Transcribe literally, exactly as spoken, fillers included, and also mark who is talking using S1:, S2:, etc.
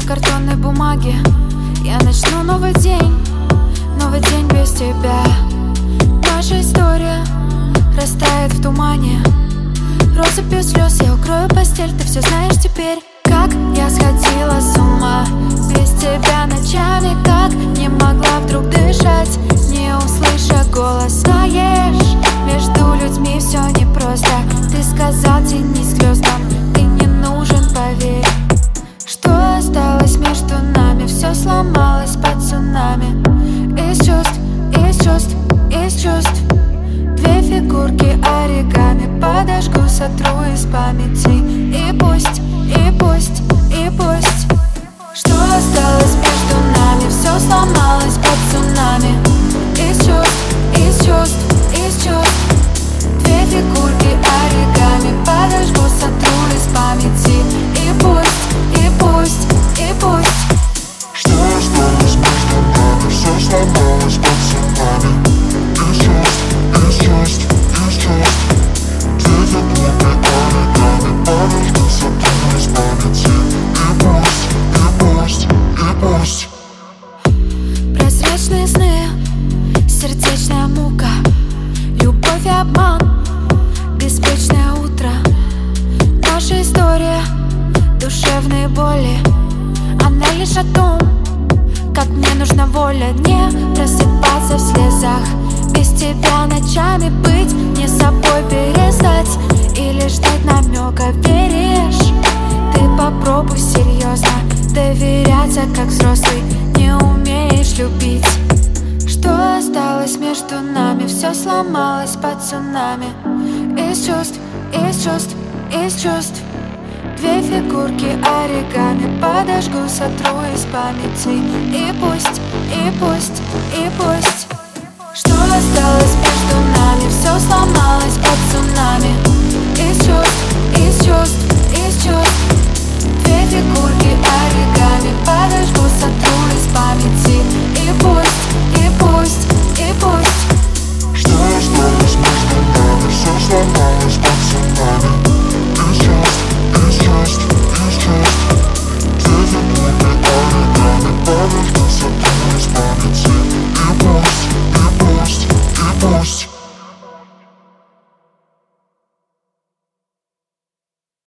S1: картонной бумаге я начну новый день, новый день без тебя. Наша история растает в тумане. Россыпью слез я укрою постель, ты все знаешь теперь. Как я сходила с ума без тебя ночами, как не могла вдруг дышать, не услыша голос. Знаешь, между людьми все непросто. Ты сказал, тянись к звездам, ты не нужен, поверь. Что осталось между нами? Все сломалось под цунами. Из чувств, из чувств, из чувств. Две фигурки оригами подожгу, сотру из памяти. И пусть, и пусть, и пусть. Что осталось между нами? Все сломалось под цунами. Из чувств, из чувств, из чувств. Две фигурки оригами подожгу, сотру из памяти. И пусть, и пусть, и пусть.
S2: Что осталось между нами? Все сломалось под цунами. Из чувств, из чувств, из чувств. Две фигурки оригами подожгу, сотру из памяти. И пусть, и пусть, и пусть.
S1: Прозрачные сны, сердечная мука, любовь и обман, беспечное утро. Наша история душевные боли, она лишь о том, как мне нужна воля. Не просыпаться в слезах, без тебя ночами быть, не собой перестать или ждать намека. Веришь? Ты попробуй серьезно доверяться, как взрослый, не умеешь любить. Что осталось между нами? Все сломалось под цунами. Из чувств, из чувств, из чувств. Две фигурки оригами подожгу, сотру из памяти. И пусть, и пусть, и пусть. Что осталось между нами? Все сломалось под цунами. Из чувств,